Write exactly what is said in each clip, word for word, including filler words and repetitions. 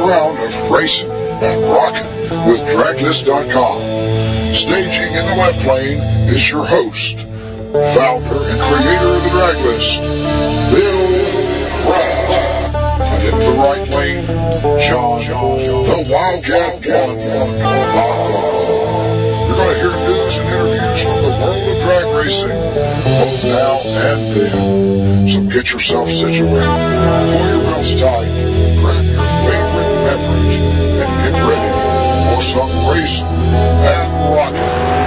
round of racing and rocking with drag list dot com. Staging in the left lane is your host, founder and creator of the Drag List, Bill Pratt. And in the right lane, John, John, John the Wildcat One. You're going to hear news and interviews from the world of drag racing, both now and then. So get yourself situated, pull your belts tight, grab your favorite beverage, and get ready for some racing and rocking.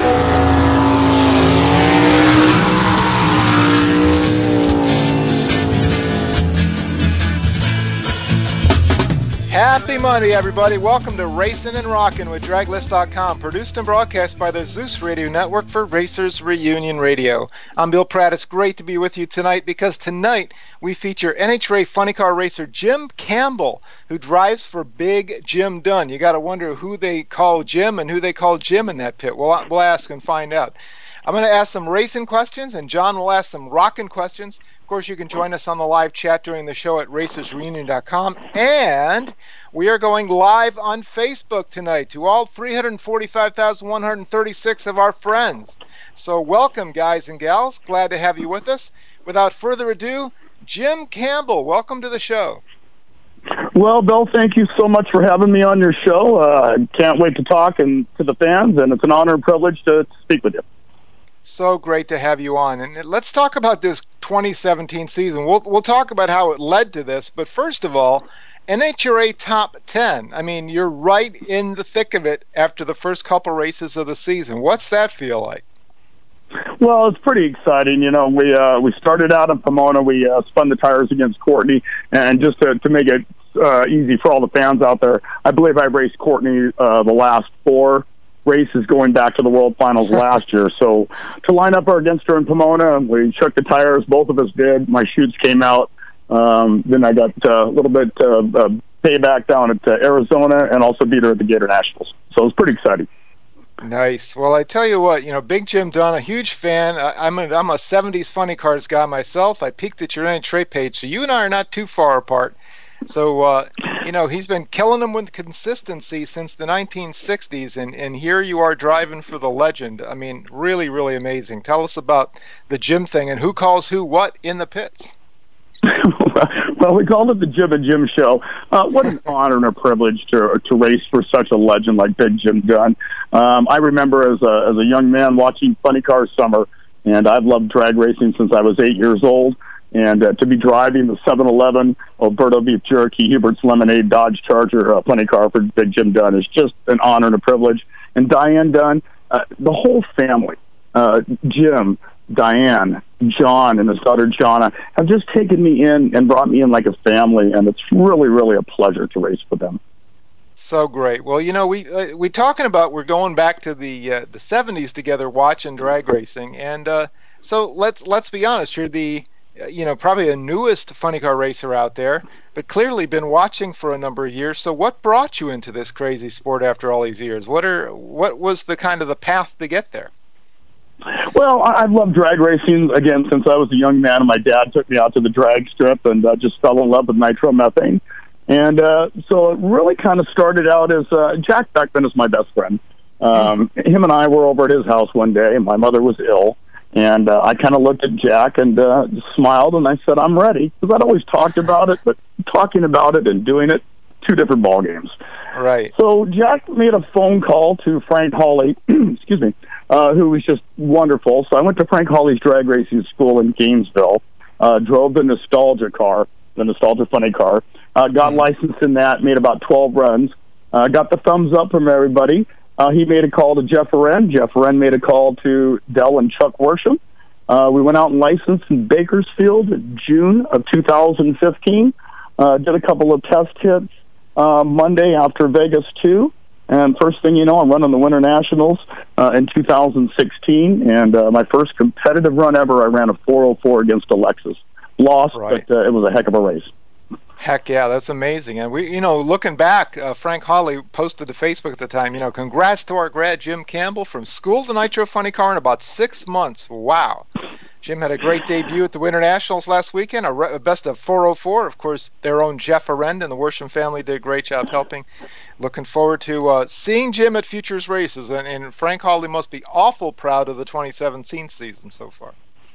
Happy Monday, everybody. Welcome to Racing and Rockin' with drag list dot com, produced and broadcast by the Zeus Radio Network for Racers Reunion Radio. I'm Bill Pratt. It's great to be with you tonight because tonight we feature N H R A funny car racer Jim Campbell, who drives for Big Jim Dunn. You got to wonder who they call Jim and who they call Jim in that pit. We'll, we'll ask and find out. I'm going to ask some racing questions, and John will ask some rockin' questions. Of course, you can join us on the live chat during the show at racers reunion dot com. And we are going live on Facebook tonight to all three hundred forty-five thousand one hundred thirty-six of our friends. So welcome, guys and gals. Glad to have you with us. Without further ado, Jim Campbell, welcome to the show. Well, Bill, thank you so much for having me on your show. Uh, can't wait to talk and to the fans, and it's an honor and privilege to, to speak with you. So great to have you on. And let's talk about this twenty seventeen season. We'll we'll talk about how it led to this. But first of all, N H R A Top ten. I mean, you're right in the thick of it after the first couple races of the season. What's that feel like? Well, it's pretty exciting. You know, we uh, we started out in Pomona. We uh, spun the tires against Courtney. And just to, to make it uh, easy for all the fans out there, I believe I raced Courtney uh, the last four races going back to the World Finals last year. So to line up against her in Pomona, we shook the tires. Both of us did. My chutes came out. Um, then I got uh, a little bit uh, uh, payback down at uh, Arizona and also beat her at the Gator Nationals. So it was pretty exciting. Nice. Well, I tell you what, you know, Big Jim Dunn, a huge fan. I, I'm a, I'm a seventies funny cars guy myself. I peeked at your N H R A page, so you and I are not too far apart. So, uh, you know, he's been killing them with consistency since the nineteen sixties, and, and here you are driving for the legend. I mean, really, really amazing. Tell us about the Jim thing and who calls who what in the pits. Well, we called it the Jim and Jim Show. Uh, what an honor and a privilege to to race for such a legend like Big Jim Dunn. Um, I remember as a as a young man watching Funny Cars Summer, and I've loved drag racing since I was eight years old. And uh, to be driving the seven eleven Alberto Beef Jerky Hubert's Lemonade Dodge Charger uh, funny car for Big Jim Dunn is just an honor and a privilege. And Diane Dunn, uh, the whole family, uh, Jim, Diane, John, and his daughter Jonna have just taken me in and brought me in like a family, and it's really, really a pleasure to race with them. So great. Well, you know, we uh, we talking about we're going back to the uh, the seventies together, watching drag racing, and uh, so let's let's be honest. You're the you know, probably the newest funny car racer out there, but clearly been watching for a number of years. So what brought you into this crazy sport after all these years? What are what was the kind of the path to get there? Well, I've loved drag racing, again, since I was a young man. My dad took me out to the drag strip and uh, just fell in love with nitromethane. And uh, so it really kind of started out as uh, Jack Beckman is my best friend. Um, mm. Him and I were over at his house one day, and my mother was ill. And uh, I kind of looked at Jack and uh, smiled, and I said, I'm ready. Because I'd always talked about it, but talking about it and doing it, two different ball games. Right. So Jack made a phone call to Frank Hawley, excuse me, uh, who was just wonderful. So I went to Frank Hawley's drag racing school in Gainesville, uh, drove the Nostalgia car, the Nostalgia funny car, uh, got mm-hmm. licensed in that, made about twelve runs, uh, got the thumbs up from everybody. Uh, he made a call to Jeff Wren. Jeff Wren made a call to Dell and Chuck Worsham. Uh, we went out and licensed in Bakersfield in June of two thousand fifteen. Uh, did a couple of test hits uh, Monday after Vegas two. And first thing you know, I'm running the Winter Nationals uh, in two thousand sixteen. And uh, my first competitive run ever, I ran a four oh four against Alexis. Lost, right. but uh, it was a heck of a race. Heck yeah, that's amazing. And we, you know, looking back, uh, Frank Hawley posted to Facebook at the time, you know, congrats to our grad Jim Campbell from school to Nitro Funny Car in about six months. Wow. Jim had a great debut at the Winter Nationals last weekend, a, re- a best of four oh four. Of course, their own Jeff Arend and the Worsham family did a great job helping. Looking forward to uh, seeing Jim at Futures races, and, and Frank Hawley must be awful proud of the twenty seventeen season so far.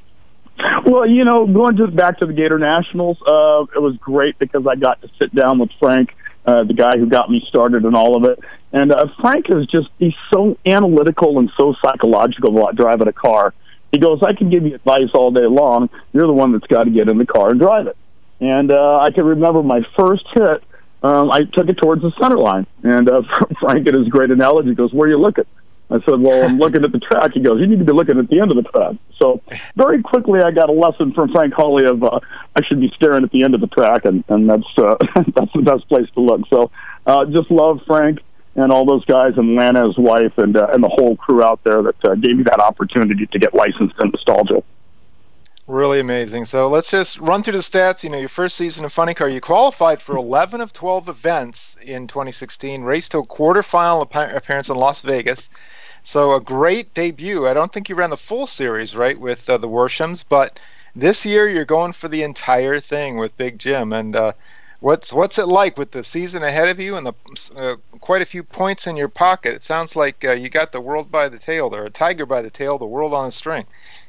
Well, you know, going to back to the Gator Nationals, uh, it was great because I got to sit down with Frank, uh, the guy who got me started in all of it. And uh, Frank is just, he's so analytical and so psychological about driving a car. He goes, I can give you advice all day long. You're the one that's got to get in the car and drive it. And uh, I can remember my first hit, um, I took it towards the center line. And uh, Frank, in his great analogy, goes, where are you looking? I said, well, I'm looking at the track. He goes, you need to be looking at the end of the track. So very quickly I got a lesson from Frank Hawley of uh, I should be staring at the end of the track, and, and that's uh, that's the best place to look. So uh, just love Frank and all those guys, and Lana, his wife, and uh, and the whole crew out there that uh, gave me that opportunity to get licensed in nostalgia. Really amazing. So let's just run through the stats. You know, your first season in Funny Car, you qualified for eleven of twelve events in twenty sixteen, raced to a quarterfinal appearance in Las Vegas. So a great debut. I don't think you ran the full series, right, with uh, the Worshams, but this year you're going for the entire thing with Big Jim. And uh, what's what's it like with the season ahead of you and the uh, quite a few points in your pocket? It sounds like uh, you got the world by the tail there, a tiger by the tail, the world on a string.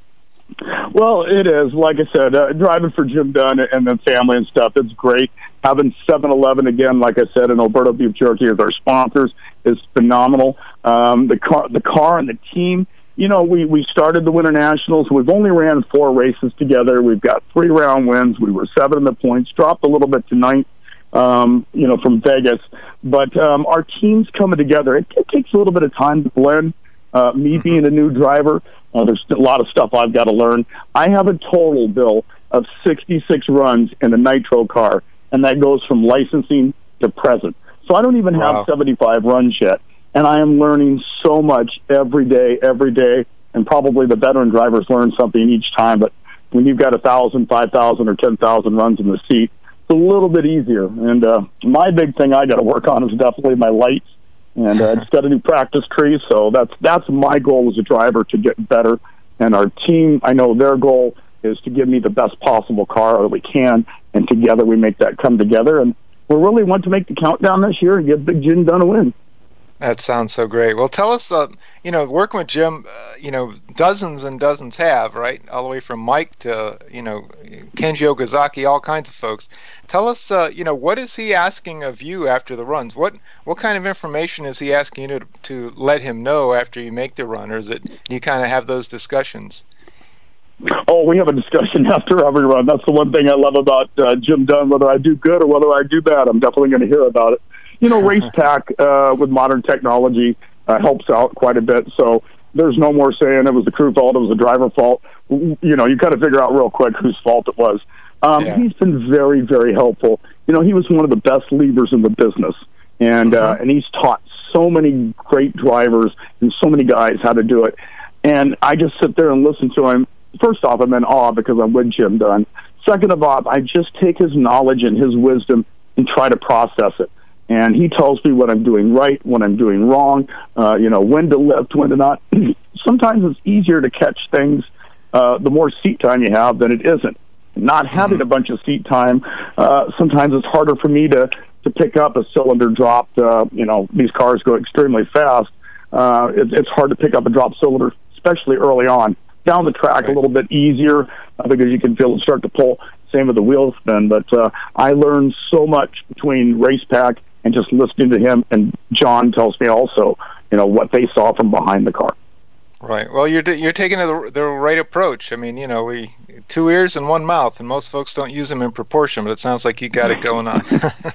Well, it is. Like I said, uh, driving for Jim Dunn and the family and stuff, it's great. Having seven eleven again, like I said, and Alberto Beef Jerky as our sponsors is phenomenal. Um, the car, the car and the team, you know, we, we started the Winter Nationals. We've only ran four races together. We've got three round wins. We were seven in the points, dropped a little bit tonight, um, you know, from Vegas. But um, our team's coming together. It, it takes a little bit of time to blend. Uh, me being a new driver, uh, there's a lot of stuff I've got to learn. I have a total, Bill, of sixty-six runs in the Nitro car, and that goes from licensing to present. So I don't even Wow. have seventy-five runs yet, and I am learning so much every day, every day, and probably the veteran drivers learn something each time, but when you've got one thousand, five thousand, or ten thousand runs in the seat, it's a little bit easier. And uh, my big thing I got to work on is definitely my lights. And uh, I just got a new practice tree, so that's that's my goal as a driver, to get better. And our team, I know their goal is to give me the best possible car that we can, and together we make that come together. And we really want to make the countdown this year and get Big Jim Dunn a win. That sounds so great. Well, tell us, uh, you know, working with Jim, uh, you know, dozens and dozens have, right, all the way from Mike to, you know, Kenji Okazaki, all kinds of folks. Tell us, uh, you know, what is he asking of you after the runs? What what kind of information is he asking you to, to let him know after you make the run, or is it you kind of have those discussions? Oh, we have a discussion after every run. That's the one thing I love about uh, Jim Dunn. Whether I do good or whether I do bad, I'm definitely going to hear about it. You know, Race Pack uh, with modern technology uh, helps out quite a bit. So there's no more saying it was the crew fault, it was the driver fault. You know, you kind of figure out real quick whose fault it was. Um, yeah. He's been very, very helpful. You know, he was one of the best leaders in the business. And mm-hmm. uh, and he's taught so many great drivers and so many guys how to do it. And I just sit there and listen to him. First off, I'm in awe because I'm with Jim Dunn. Second of all, I just take his knowledge and his wisdom and try to process it. And he tells me what I'm doing right, what I'm doing wrong, uh, you know, when to lift, when to not. Sometimes it's easier to catch things uh, the more seat time you have than it isn't. Not having a bunch of seat time, uh, sometimes it's harder for me to, to pick up a cylinder dropped. Uh, you know, these cars go extremely fast. Uh, it, it's hard to pick up a dropped cylinder, especially early on. Down the track, a little bit easier uh, because you can feel it start to pull. Same with the wheel spin. But uh, I learned so much between Race Pack and just listening to him. And John tells me also, you know, what they saw from behind the car. Right. Well, you're you're taking the, the right approach. I mean, you know, we two ears and one mouth, and most folks don't use them in proportion. But it sounds like you got it going on.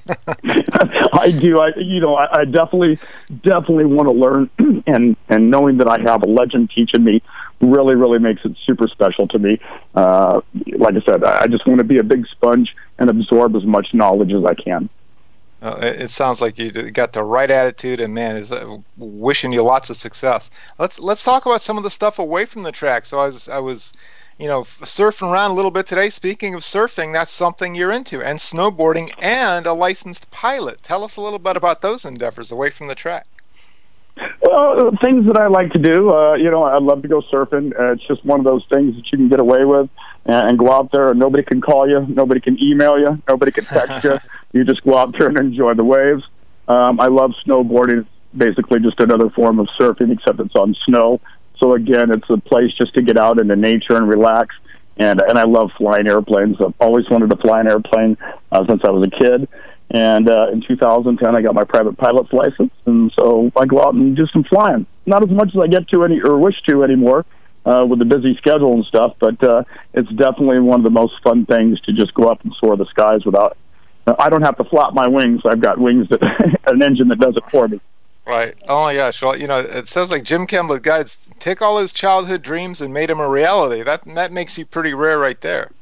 I do. I you know, I, I definitely definitely want to learn, and and knowing that I have a legend teaching me really really makes it super special to me. Uh, like I said, I just want to be a big sponge and absorb as much knowledge as I can. Uh, it, it sounds like you got the right attitude, and man, is uh, wishing you lots of success. Let's let's talk about some of the stuff away from the track. So I was I was, you know, surfing around a little bit today. Speaking of surfing, that's something you're into, and snowboarding, and a licensed pilot. Tell us a little bit about those endeavors away from the track. Well, things that I like to do, uh, you know, I love to go surfing. Uh, it's just one of those things that you can get away with and, and go out there and nobody can call you, nobody can email you, nobody can text you. You just go out there and enjoy the waves. Um, I love snowboarding. It's basically just another form of surfing, except it's on snow. So again, it's a place just to get out into nature and relax. And and I love flying airplanes. I've always wanted to fly an airplane uh, since I was a kid. And uh, in two thousand ten, I got my private pilot's license, and so I go out and do some flying. Not as much as I get to any or wish to anymore uh, with the busy schedule and stuff, but uh, it's definitely one of the most fun things to just go up and soar the skies without. Uh, I don't have to flap my wings. I've got wings that an engine that does it for me. Right. Oh my gosh. Well, you know, it sounds like Jim Campbell, guys, took all his childhood dreams and made them a reality. That that makes you pretty rare, right there.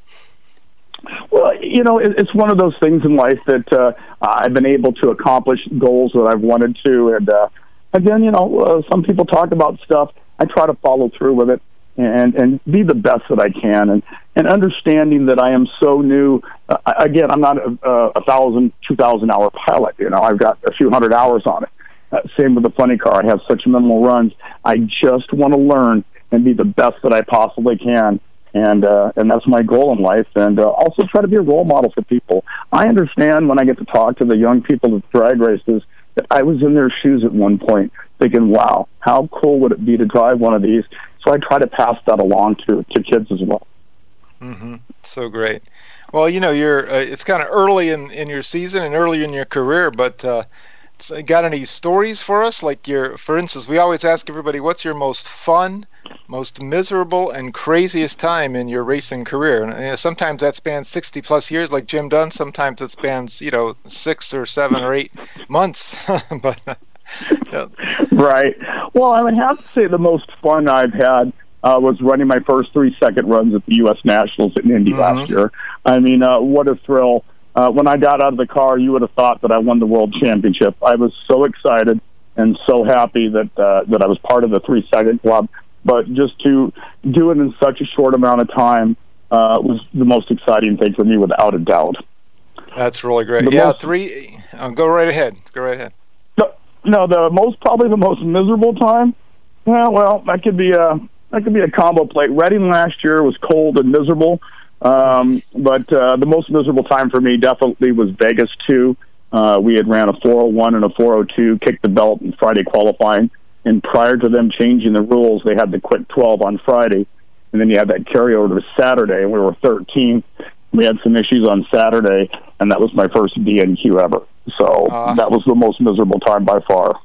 Well, you know, it, it's one of those things in life that uh, I've been able to accomplish goals that I've wanted to. And uh, again, you know, uh, some people talk about stuff. I try to follow through with it and, and be the best that I can. And, and understanding that I am so new. Uh, again, I'm not a, a thousand, two thousand hour pilot. You know, I've got a few hundred hours on it. Uh, same with the funny car. I have such minimal runs. I just want to learn and be the best that I possibly can. And uh, and that's my goal in life, and uh, also try to be a role model for people. I understand when I get to talk to the young people at drag races that I was in their shoes at one point thinking, wow, how cool would it be to drive one of these? So I try to pass that along to, to kids as well. Mm-hmm. So great. Well, you know, you're uh, it's kind of early in, in your season and early in your career, but uh, got any stories for us? Like your, for instance, we always ask everybody, what's your most fun, most miserable, and craziest time in your racing career? And you know, sometimes that spans sixty plus years, like Jim Dunn. Sometimes it spans, you know, six or seven or eight months. But yeah. Right. Well, I would have to say the most fun I've had uh, was running my first three second runs at the U S Nationals in Indy mm-hmm. last year. I mean, uh, what a thrill. Uh, when I got out of the car, you would have thought that I won the world championship. I was so excited and so happy that uh, that I was part of the three-second club. But just to do it in such a short amount of time uh, was the most exciting thing for me, without a doubt. That's really great. The yeah, most, three. Uh, go right ahead. Go right ahead. No, no, the most probably the most miserable time. Yeah, well, that could be a that could be a combo plate. Reading last year was cold and miserable. Um, but uh, the most miserable time for me definitely was Vegas too. Uh, we had ran a four oh one and a four oh two, kicked the belt in Friday qualifying, and prior to them changing the rules, they had the quick twelve on Friday, and then you had that carryover to Saturday, and we were thirteenth. We had some issues on Saturday, and that was my first D N Q ever. So uh, that was the most miserable time by far.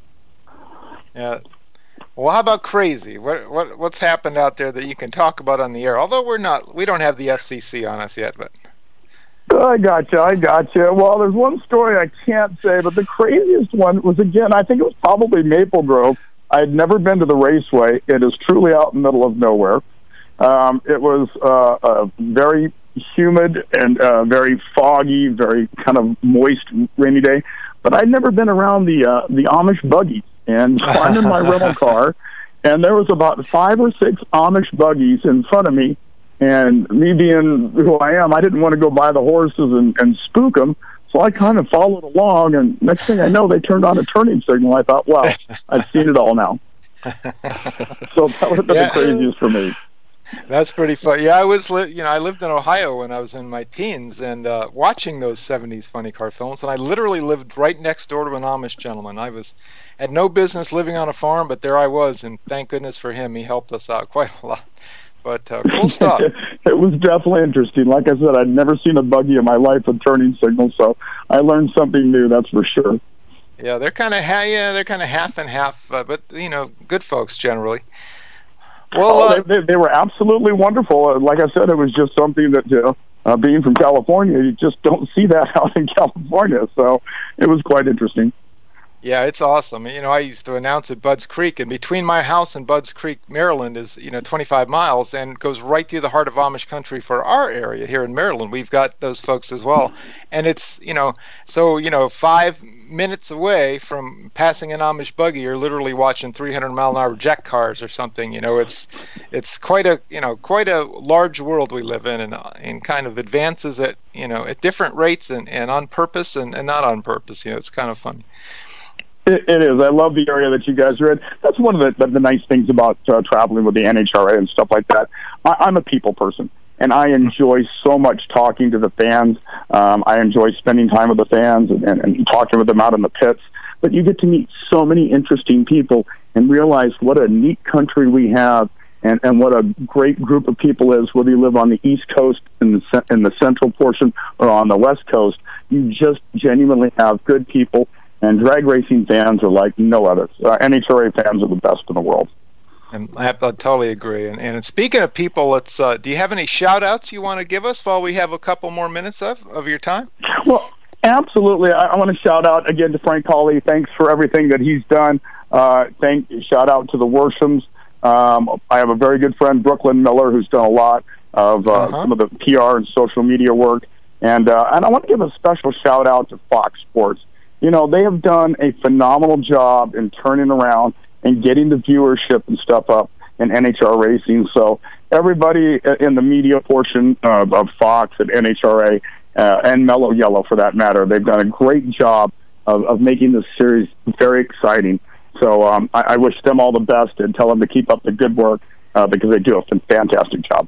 Yeah. Well, how about crazy? What what what's happened out there that you can talk about on the air? Although we're not, we don't have the F C C on us yet, but. I gotcha, I gotcha. Well, there's one story I can't say, but the craziest one was, again, I think it was probably Maple Grove. I had never been to the raceway. It is truly out in the middle of nowhere. Um, it was uh, a very humid and uh, very foggy, very kind of moist, rainy day. But I'd never been around the uh, the Amish buggies. And so I'm in my rental car, and there was about five or six Amish buggies in front of me. And me being who I am, I didn't want to go by the horses and, and spook them. So I kind of followed along, and next thing I know, they turned on a turning signal. I thought, wow, I've seen it all now. So that would have been yeah. the craziest for me. That's pretty fun. Yeah, I was, li- you know, I lived in Ohio when I was in my teens, and uh, watching those seventies funny car films, and I literally lived right next door to an Amish gentleman. I was had no business living on a farm, but there I was, and thank goodness for him, he helped us out quite a lot. But uh, cool stuff. It was definitely interesting. Like I said, I'd never seen a buggy in my life with turning signals, so I learned something new. That's for sure. Yeah, they're kind of ha- yeah, they're kind of half and half, uh, but you know, good folks generally. Well, oh, uh, they, they, they were absolutely wonderful. Like I said, it was just something that, you know, uh, being from California, you just don't see that out in California. So it was quite interesting. Yeah, it's awesome. You know, I used to announce at Budds Creek, and between my house and Budds Creek, Maryland, is, you know, twenty-five miles, and goes right through the heart of Amish country for our area here in Maryland. We've got those folks as well. And it's, you know, so, you know, five minutes away from passing an Amish buggy, you're literally watching three hundred mile an hour jet cars or something. You know, it's it's quite a, you know, quite a large world we live in, and, and kind of advances at, you know, at different rates and, and on purpose and, and not on purpose. You know, it's kind of funny. It, it is. I love the area that you guys are in. That's one of the, the, the nice things about uh, traveling with the N H R A and stuff like that. I, I'm a people person, and I enjoy so much talking to the fans. Um, I enjoy spending time with the fans and, and, and talking with them out in the pits. But you get to meet so many interesting people and realize what a neat country we have, and, and what a great group of people is, whether you live on the East Coast, in the, in the central portion, or on the West Coast. You just genuinely have good people. And drag racing fans are like no others. Uh, N H R A fans are the best in the world. And I, I totally agree. And, and speaking of people, let's. Uh, do you have any shout-outs you want to give us while we have a couple more minutes of, of your time? Well, absolutely. I, I want to shout out again to Frank Hawley. Thanks for everything that he's done. Uh, thank shout out to the Worshams. Um, I have a very good friend, Brooklyn Miller, who's done a lot of uh, uh-huh. some of the P R and social media work. And uh, and I want to give a special shout out to Fox Sports. You know, they have done a phenomenal job in turning around and getting the viewership and stuff up in N H R racing. So everybody in the media portion of, of Fox and N H R A uh, and Mellow Yellow, for that matter, they've done a great job of, of making this series very exciting. So um, I, I wish them all the best and tell them to keep up the good work uh, because they do a fantastic job.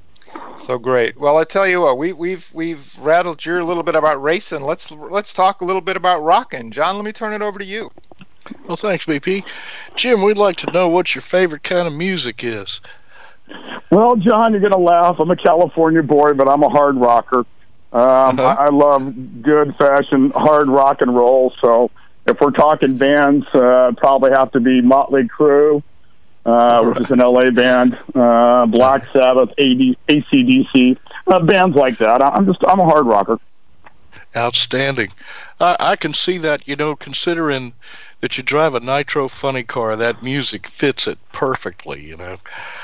So great. Well, I tell you what, we, we've we've rattled you a little bit about racing. Let's let's talk a little bit about rocking. John, let me turn it over to you. Well, thanks, B P. Jim, we'd like to know what your favorite kind of music is. Well, John, you're going to laugh. I'm a California boy, but I'm a hard rocker. Um, uh-huh. I, I love good-fashioned hard rock and roll. So if we're talking bands, uh, probably have to be Motley Crue. Uh, which is an L A band, uh, Black Sabbath, A C D C, uh, bands like that. I'm just, I'm a hard rocker. Outstanding. I, I can see that, you know, considering that you drive a Nitro funny car, that music fits it perfectly, you know.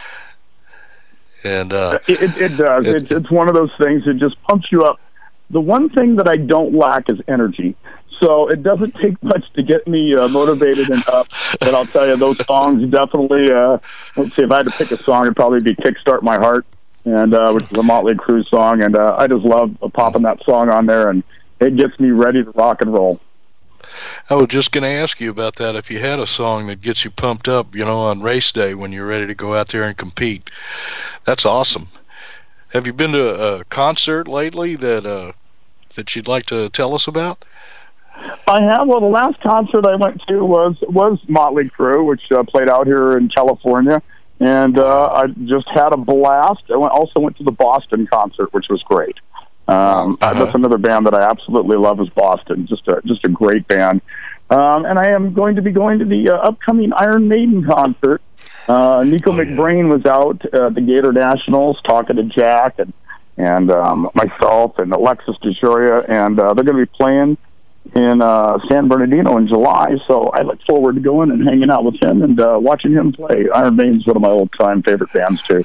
And uh, it, it, it does. It, it's, it's one of those things that just pumps you up. The one thing that I don't lack is energy. So it doesn't take much to get me uh, motivated and up. But I'll tell you, those songs definitely, uh, let's see, if I had to pick a song, it'd probably be Kickstart My Heart, and uh, which is a Motley Crue song. And uh, I just love uh, popping that song on there, and it gets me ready to rock and roll. I was just going to ask you about that. If you had a song that gets you pumped up, you know, on race day when you're ready to go out there and compete, that's awesome. Have you been to a concert lately that uh, that you'd like to tell us about? I have. Well, the last concert I went to was was Motley Crue, which uh, played out here in California, and uh, I just had a blast. I went, also went to the Boston concert, which was great. Um, uh-huh. That's another band that I absolutely love is Boston. Just a just a great band. Um, and I am going to be going to the uh, upcoming Iron Maiden concert. Uh, Nico oh, McBrain yeah. was out at the Gator Nationals talking to Jack and and um, myself and Alexis DeJoria, and uh, they're going to be playing in uh, San Bernardino in July. So I look forward to going and hanging out with him and uh, watching him play. Iron Maiden's one of my old-time favorite bands, too.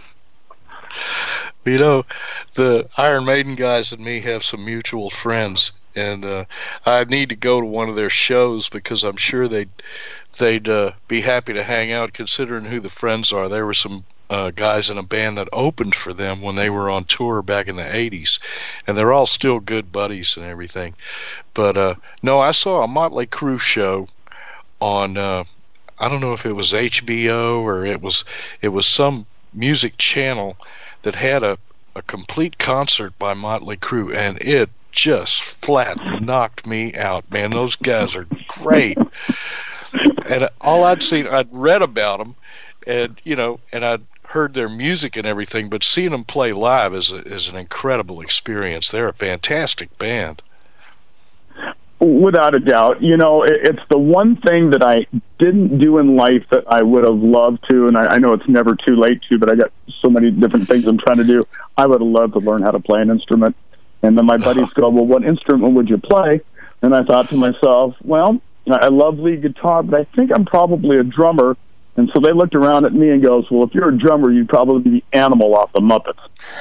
You know, the Iron Maiden guys and me have some mutual friends, and uh, I need to go to one of their shows because I'm sure they'd they'd uh, be happy to hang out, considering who the friends are. There were some uh, guys in a band that opened for them when they were on tour back in the eighties, and they're all still good buddies and everything. But uh, no, I saw a Motley Crue show on uh, I don't know if it was H B O or it was it was some music channel that had a, a complete concert by Motley Crue, and it just flat knocked me out, man. Those guys are great. And all I'd seen, I'd read about them, and you know, and I'd heard their music and everything, but seeing them play live is a, is an incredible experience. They're a fantastic band. Without a doubt. You know, it, it's the one thing that I didn't do in life that I would have loved to, and I, I know it's never too late to, but I got so many different things I'm trying to do. I would have loved to learn how to play an instrument. And then my buddies go, well, what instrument would you play? And I thought to myself, well, I love lead guitar, but I think I'm probably a drummer. And so they looked around at me and goes, well, if you're a drummer, you'd probably be the Animal off the Muppets.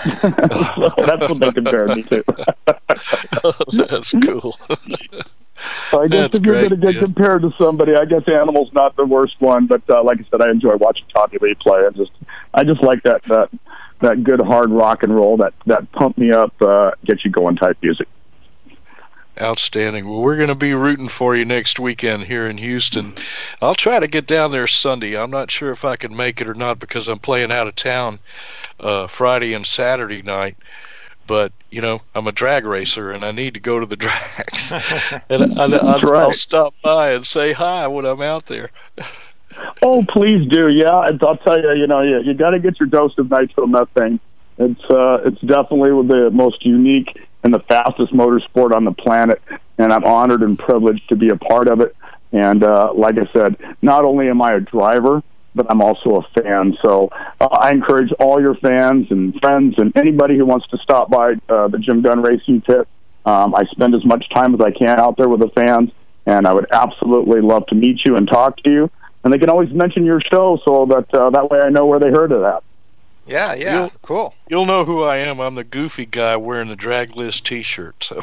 So that's what they compared me to. Oh, that's cool. So I guess that's if you're going to get yeah. compared to somebody, I guess Animal's not the worst one. But uh, like I said, I enjoy watching Tommy Lee play. I just, I just like that that that good hard rock and roll, that that pump me up, uh, get you going type music. Outstanding. Well, we're going to be rooting for you next weekend here in Houston. I'll try to get down there Sunday. I'm not sure if I can make it or not because I'm playing out of town uh, Friday and Saturday night. But, you know, I'm a drag racer, and I need to go to the drags. and I, I, I, right. I'll stop by and say hi when I'm out there. Oh, please do. Yeah, and I'll tell you, you know, you, you got to get your dose of nitromethane. It's uh, it's definitely the most unique and the fastest motorsport on the planet, and I'm honored and privileged to be a part of it. And uh, like I said, not only am I a driver, but I'm also a fan. So uh, I encourage all your fans and friends and anybody who wants to stop by uh, the Jim Dunn Racing Pit. Um, I spend as much time as I can out there with the fans, and I would absolutely love to meet you and talk to you. And they can always mention your show so that uh, that way I know where they heard of that. Yeah, yeah, you'll, cool. You'll know who I am. I'm the goofy guy wearing the Drag List T-shirt. So,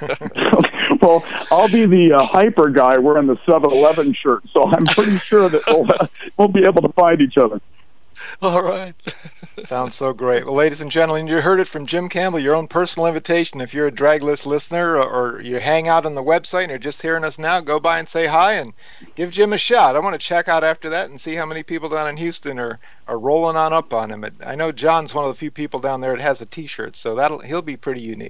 well, I'll be the uh, hyper guy wearing the seven eleven shirt. So I'm pretty sure that we'll, uh, we'll be able to find each other. All right. Sounds so great. Well, ladies and gentlemen, you heard it from Jim Campbell, your own personal invitation. If you're a Drag List listener or, or you hang out on the website and you're just hearing us now, go by and say hi and give Jim a shot. I want to check out after that and see how many people down in Houston are, are rolling on up on him. I know John's one of the few people down there that has a T-shirt, so that'll he'll be pretty unique.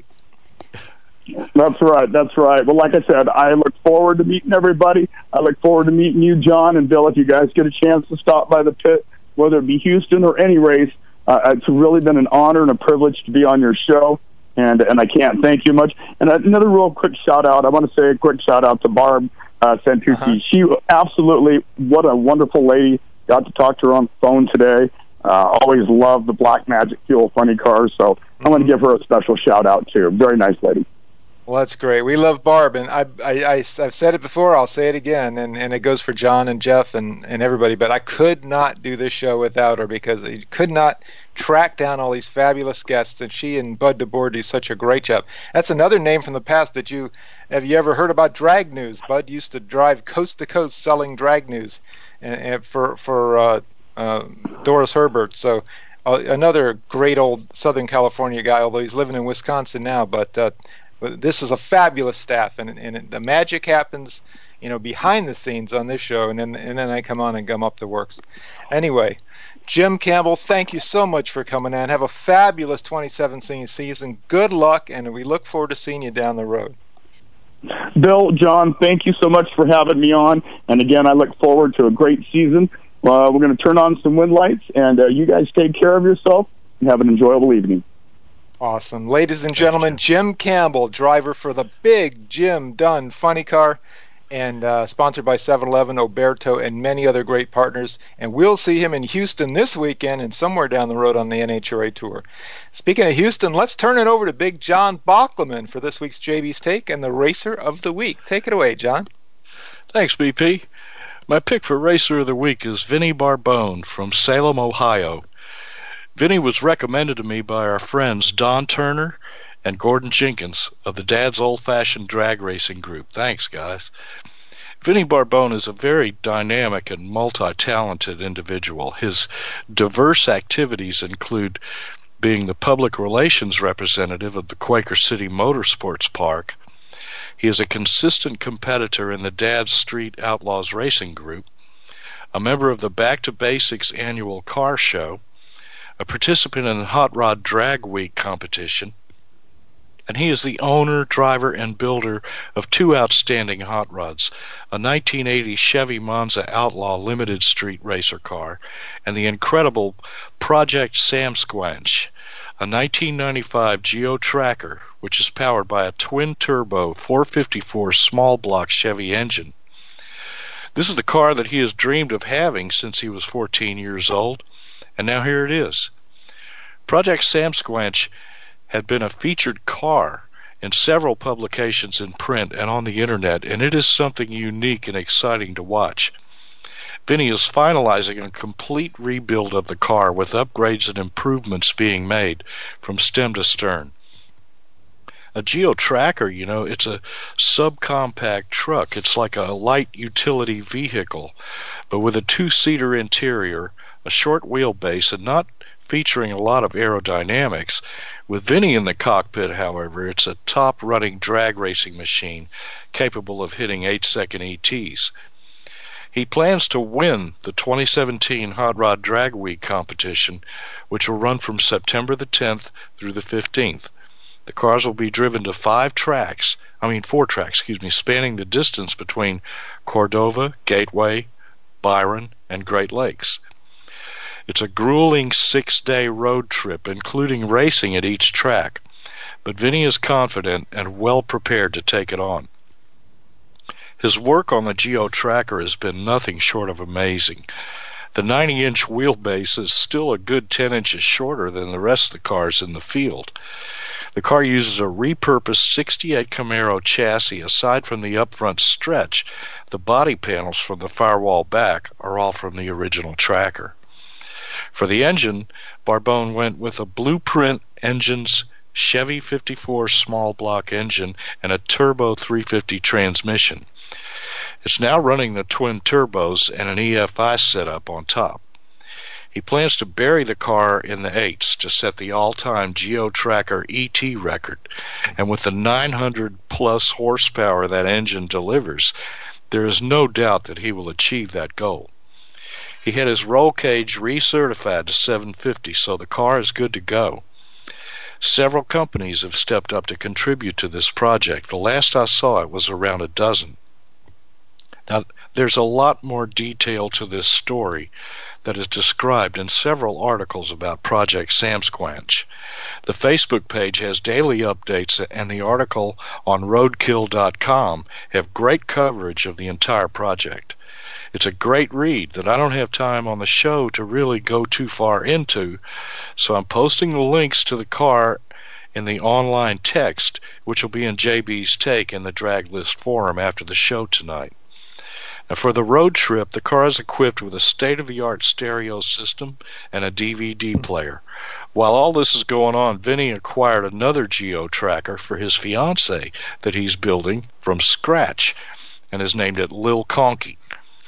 That's right. That's right. Well, like I said, I look forward to meeting everybody. I look forward to meeting you, John, and Bill, if you guys get a chance to stop by the pit, whether it be Houston or any race. Uh, it's really been an honor and a privilege to be on your show, and and I can't thank you much. And another real quick shout-out, I want to say a quick shout-out to Barb uh, Santucci. Uh-huh. She absolutely, what a wonderful lady. Got to talk to her on the phone today. Uh, always loved the Black Magic Fuel funny cars, so mm-hmm. I want to give her a special shout-out, too. Very nice lady. Well, that's great. We love Barb, and I, I, I, I've said it before, I'll say it again, and, and it goes for John and Jeff and, and everybody, but I could not do this show without her because I could not track down all these fabulous guests, and she and Bud DeBoer do such a great job. That's another name from the past that you, have you ever heard about Drag News? Bud used to drive coast to coast selling Drag News and, and for, for uh, uh, Doris Herbert, so uh, another great old Southern California guy, although he's living in Wisconsin now, but uh, But this is a fabulous staff, and and the magic happens, you know, behind the scenes on this show, and then and then I come on and gum up the works. Anyway, Jim Campbell, thank you so much for coming on. Have a fabulous twenty seventeen season. Good luck, and we look forward to seeing you down the road. Bill, John, thank you so much for having me on. And again, I look forward to a great season. Uh, we're going to turn on some wind lights, and uh, you guys take care of yourself and have an enjoyable evening. Awesome. Ladies and gentlemen, Jim Campbell, driver for the big Jim Dunn funny car, and uh, sponsored by seven eleven, Oberto, and many other great partners. And we'll see him in Houston this weekend and somewhere down the road on the N H R A Tour. Speaking of Houston, let's turn it over to Big John Bachleman for this week's J B's Take and the Racer of the Week. Take it away, John. Thanks, B P. My pick for Racer of the Week is Vinnie Barbone from Salem, Ohio. Vinny was recommended to me by our friends Don Turner and Gordon Jenkins of the Dad's Old Fashioned Drag Racing Group. Thanks, guys. Vinnie Barbone is a very dynamic and multi-talented individual. His diverse activities include being the public relations representative of the Quaker City Motorsports Park. He is a consistent competitor in the Dad's Street Outlaws Racing Group, a member of the Back to Basics annual car show, a participant in the Hot Rod Drag Week competition, and he is the owner, driver, and builder of two outstanding hot rods, a nineteen eighty Chevy Monza Outlaw Limited Street Racer car, and the incredible Project Samsquanch, a nineteen ninety-five Geo Tracker, which is powered by a twin-turbo four fifty-four small-block Chevy engine. This is the car that he has dreamed of having since he was fourteen years old, and now here it is. Project Samsquanch had been a featured car in several publications in print and on the internet, and it is something unique and exciting to watch. Vinny is finalizing a complete rebuild of the car with upgrades and improvements being made from stem to stern. A Geo Tracker, you know, it's a subcompact truck. It's like a light utility vehicle, but with a two-seater interior, a short wheelbase, and not featuring a lot of aerodynamics. With Vinny in the cockpit, however, it's a top-running drag racing machine capable of hitting eight-second E Ts. He plans to win the twenty seventeen Hot Rod Drag Week competition, which will run from September the tenth through the fifteenth. The cars will be driven to five tracks, I mean four tracks, excuse me, spanning the distance between Cordova, Gateway, Byron, and Great Lakes. It's a grueling six-day road trip, including racing at each track, but Vinny is confident and well prepared to take it on. His work on the Geo Tracker has been nothing short of amazing. The ninety-inch wheelbase is still a good ten inches shorter than the rest of the cars in the field. The car uses a repurposed sixty-eight Camaro chassis. Aside from the up-front stretch, the body panels from the firewall back are all from the original Tracker. For the engine, Barbone went with a Blueprint Engines Chevy fifty-four small block engine and a turbo three fifty transmission. It's now running the twin turbos and an E F I setup on top. He plans to bury the car in the eights to set the all-time Geo Tracker E T record, and with the nine hundred plus horsepower that engine delivers, there is no doubt that he will achieve that goal. He had his roll cage recertified to seven fifty, so the car is good to go. Several companies have stepped up to contribute to this project. The last I saw it was around a dozen. Now, there's a lot more detail to this story that is described in several articles about Project Samsquatch. The Facebook page has daily updates, and the article on roadkill dot com have great coverage of the entire project. It's a great read that I don't have time on the show to really go too far into, so I'm posting the links to the car in the online text, which will be in J B's Take in the Drag List forum after the show tonight. Now, for the road trip, the car is equipped with a state-of-the-art stereo system and a D V D player. While all this is going on, Vinny acquired another Geo Tracker for his fiancée that he's building from scratch and has named it Lil Conky.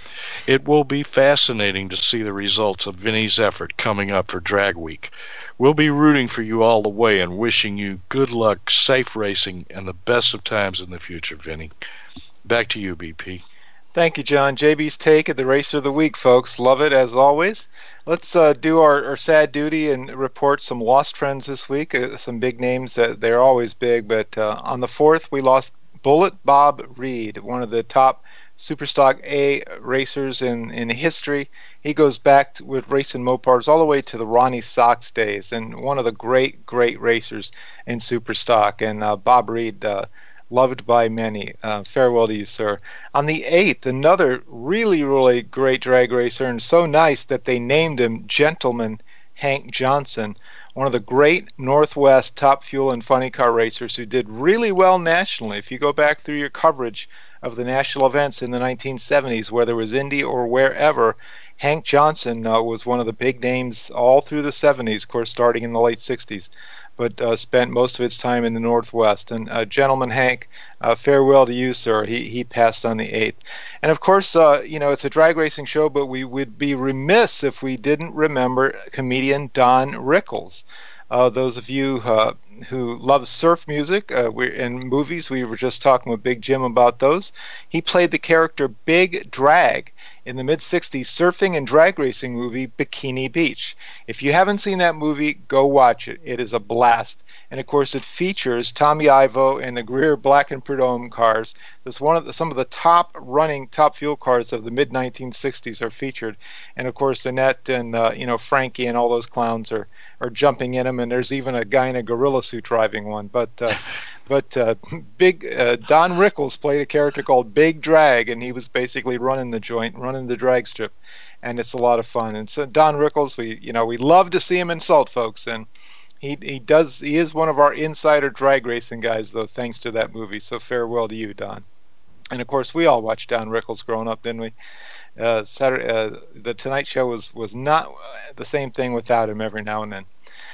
It will be fascinating to see the results of Vinny's effort coming up for Drag Week. We'll be rooting for you all the way and wishing you good luck, safe racing, and the best of times in the future, Vinny. Back to you, B P. Thank you, John. J B's Take at the Racer of the Week, folks. Love it, as always. Let's uh, do our, our sad duty and report some lost trends this week. Uh, some big names. Uh, they're always big, but uh, on the fourth, we lost Bullet Bob Reed, one of the top Superstock A racers in, in history. He goes back to, with racing Mopars all the way to the Ronnie Sox days, and one of the great, great racers in Superstock. And uh, Bob Reed, uh, loved by many. Uh, farewell to you, sir. On the eighth, another really, really great drag racer, and so nice that they named him Gentleman Hank Johnson, one of the great Northwest Top Fuel and Funny Car racers who did really well nationally. If you go back through your coverage of the national events in the nineteen seventies, whether it was Indy or wherever, Hank Johnson uh, was one of the big names all through the seventies, of course starting in the late sixties, but uh, spent most of its time in the Northwest. And uh, Gentleman Hank, uh, farewell to you, sir. He he passed on the eighth. And of course, uh, you know, it's a drag racing show, but we would be remiss if we didn't remember comedian Don Rickles. Uh, those of you uh, who love surf music uh, we're in movies, we were just talking with Big Jim about those. He played the character Big Drag in the mid-sixties surfing and drag racing movie Bikini Beach. If you haven't seen that movie, go watch it. It is a blast. And of course, it features Tommy Ivo and the Greer Black and Prudhomme cars. This one of the, some of the top running Top Fuel cars of the mid nineteen sixties are featured. And of course, Annette and uh, you know Frankie and all those clowns are are jumping in them. And there's even a guy in a gorilla suit driving one. But uh, but uh, Big uh, Don Rickles played a character called Big Drag, and he was basically running the joint, running the drag strip, and it's a lot of fun. And so Don Rickles, we you know we love to see him insult folks, and he he does he is one of our insider drag racing guys, though, thanks to that movie. So farewell to you, Don. And of course, we all watched Don Rickles growing up, didn't we? Uh, Saturday, uh, the Tonight Show was was not the same thing without him every now and then.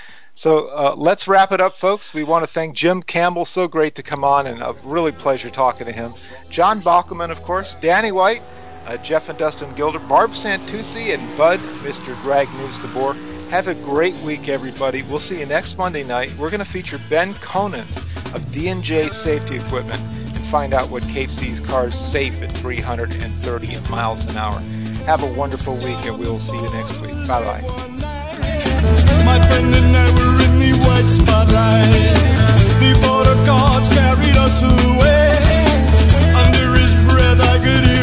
So uh, let's wrap it up, folks. We want to thank Jim Campbell. So great to come on, and a really pleasure talking to him. John Bockelman, of course, Danny White, uh, Jeff and Dustin Gilder, Barb Santucci, and Bud, Mister Drag News DeBoer. Have a great week, everybody. We'll see you next Monday night. We're going to feature Ben Conan of D and J Safety Equipment and find out what keeps these cars safe at three hundred thirty miles an hour. Have a wonderful week, and we'll see you next week. Bye-bye. My friend and I were in the white spotlight. The border guards carried us away. Under his breath I could hear